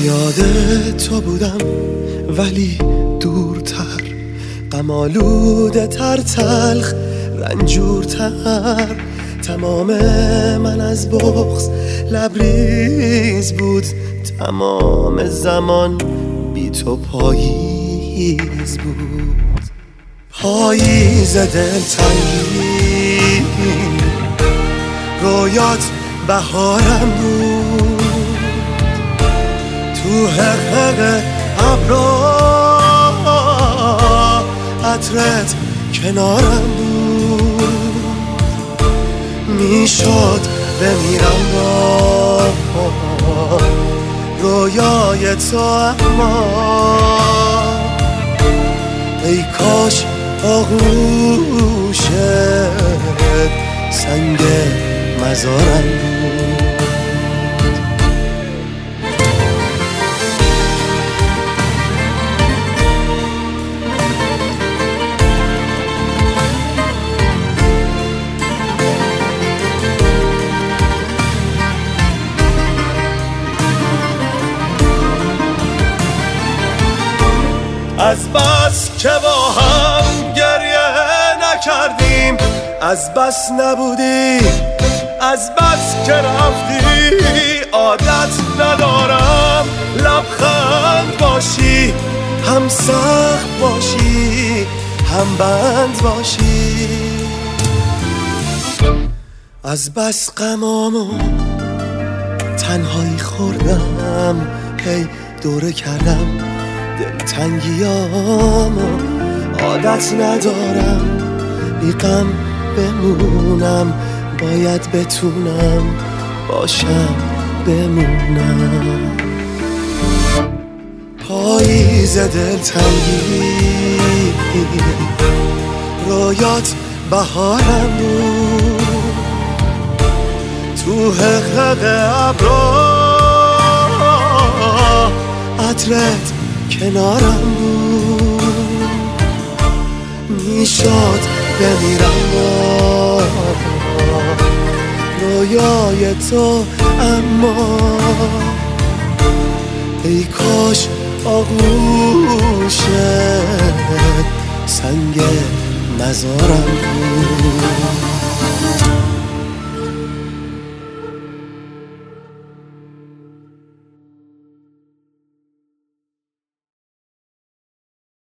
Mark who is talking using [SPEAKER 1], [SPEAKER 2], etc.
[SPEAKER 1] یاد تو بودم ولی دورتر، غم آلوده تر، تلخ رنجورتر. تمام من از بغض لبریز بود، تمام زمان بی تو پاییز بود. پاییز دلتنگی رویات بهارم بود، تو حقق ابرا عطرت کنارم بود. میشد بمیرم با رویای تو، اما ای کاش آغوشت سنگ مزارم بود. از بس که با هم گریه نکردیم، از بس نبودی، از بس که رفتی. عادت ندارم لبخند باشی، هم سخت باشی هم بند باشی. از بس غمامو تنهایی خوردم، هی دوره کردم دلتنگیامو. عادت ندارم بی غم بمونم، باید بتونم باشم بمونم. پاییز دلتنگی رویات بهارم بود، تو حقق ابرا عطرت کنارم بود. میشد بمیرم با رویای تو، اما ای کاش آغوشت سنگ مزارم بود.